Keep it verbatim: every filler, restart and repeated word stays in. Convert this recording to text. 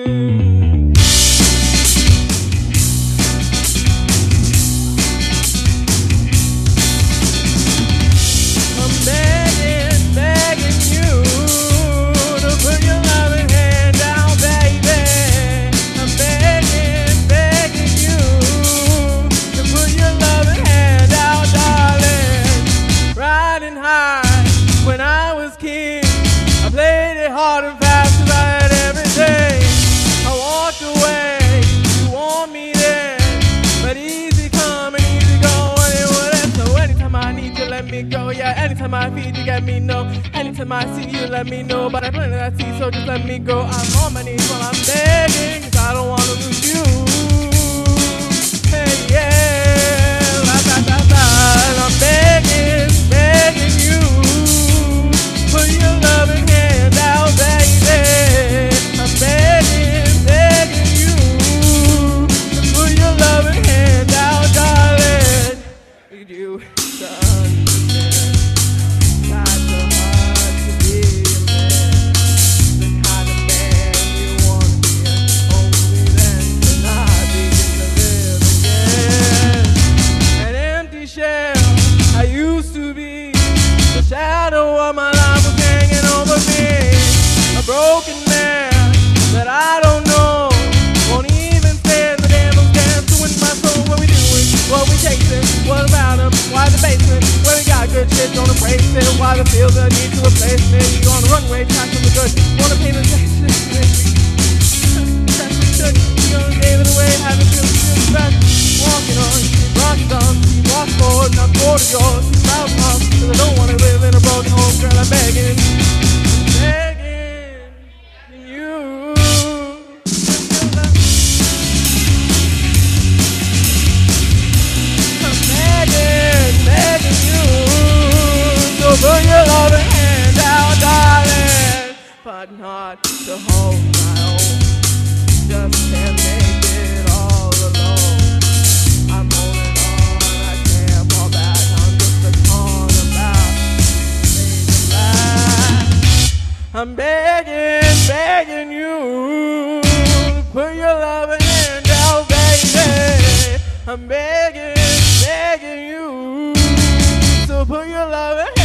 When I was king, I played it hard and fast 'cause I had everything. I walked away, you want me then, but easy come and easy go, and it wouldn't. So anytime I need you, let me go. Yeah, anytime I feed you, let me know. Anytime I see you, let me know. But I plenty that see, so just let me go. I'm on my knees while I'm begging, 'cause I don't want to lose you. Hey, yeah, la da da da, and I'm begging, begging you. Put your loving hand out, baby. I'm begging, begging you. Put your loving hand out, darling. Need you to understand. Not so hard to be a man. The kind of man you want to be, and only then can I begin to live again. An empty shell I used to be. The shadow of my life was hanging over me. A broken man that I don't know won't even stand the devil's dance to win my soul. What we doing? What we chasing? What about him? Why the basement? Where we got good shit, don't embrace it. Why the field that need to replace me? You on the runway, track from the good. Wanna paint a section? That's good. You gonna give it away, have it feel good back. Walking on, rocking on, walk forward, not forward to yours. Loud pop, 'cause I don't wanna live in a broken home, girl. I'm begging, begging you. I'm begging, begging you. So put your loving hand out, darling, but not to hold my own. Just can't make it all alone. I'm holding on, I can't fall back. I'm just a song about saving lives. I'm begging, begging you. Put your loving hand out, baby. I'm begging, begging you. So put your loving hand